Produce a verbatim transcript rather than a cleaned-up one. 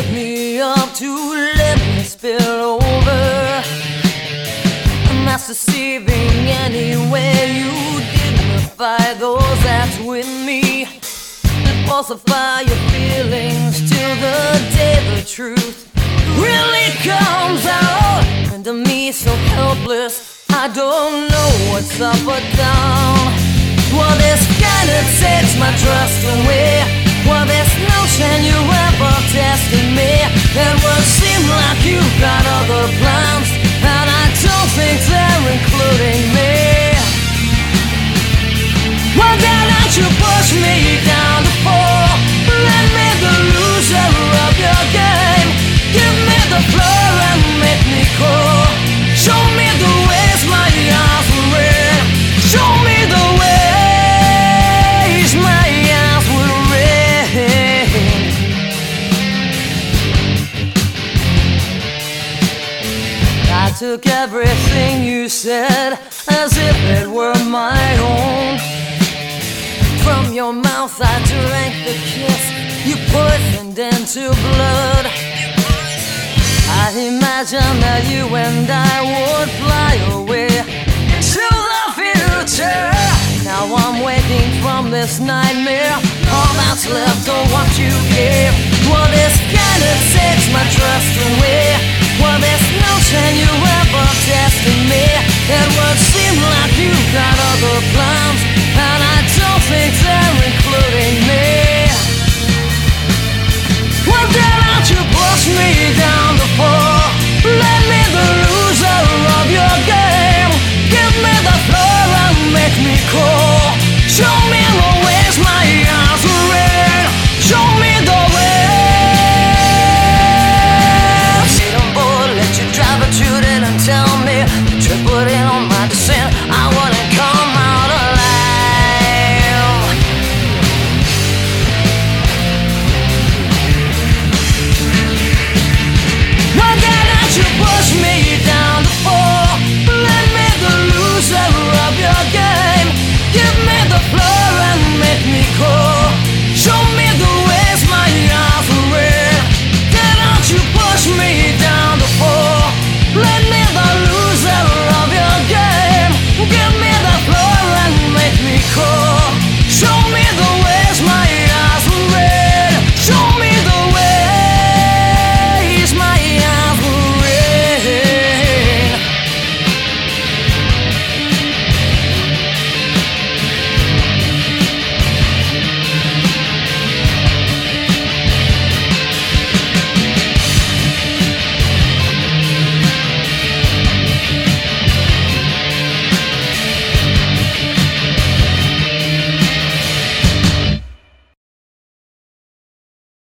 pick me up to let me spill over. That's deceiving anyway. You dignify those that's with me, falsify your feelings till the day the truth really comes out. And to me so helpless, I don't know what's up or down. Well, this kinda takes my trust away. Well, there's no chance you ever tested me. It would seem like you've got other plans, and I don't think they're including me. Well, then don't you push me down to fall. Let me the loser of your game. Give me the floor and make me cool. Show me the ways my eyes will read. Show me the ways my eyes will read. I took everything you said as if it were my own. From your mouth I drank the kiss you poisoned into blood. I imagined that you and I would fly away into the future. Now I'm waking from this nightmare. All that's left of what you gave. Well, this